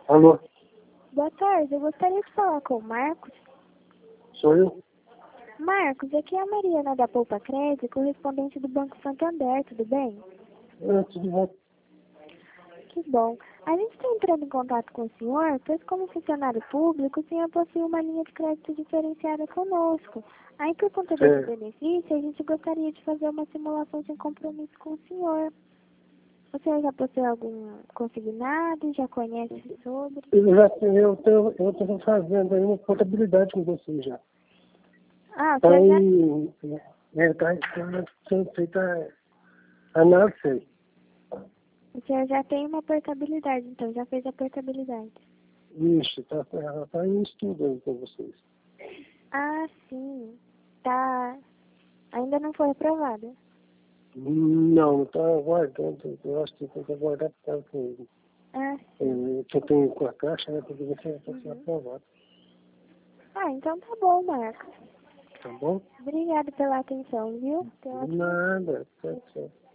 Alô, Boa tarde, eu gostaria de falar com o Marcos. sou eu? Marcos, aqui é a Mariana da Poupa Crédito, correspondente do Banco Santander, tudo bem? Tudo bom. Que bom. A gente está entrando em contato com o senhor, pois como funcionário público, o senhor possui uma linha de crédito diferenciada conosco. Aí, por conta desse É, benefício, a gente gostaria de fazer uma simulação sem compromisso com o senhor. O senhor já possui algum consignado, já conhece sobre? eu tô fazendo aí uma contabilidade com você já. Ah, o Tá senhor já, aí, tá sendo feita análise aí. o senhor já tem uma portabilidade, então já fez a portabilidade. Isso, tá em estudo aí com vocês. Ah, sim. Tá. Ainda não foi aprovada. Não, tá aguardando, eu acho que tem que aguardar por causa que Ah, sim. eu tenho com a caixa, né, porque você vai ser Uhum. aprovado, Ah, então tá bom, Marcos. tá bom? Obrigada pela atenção, viu? Tenha uma ótima Nada, tá certo.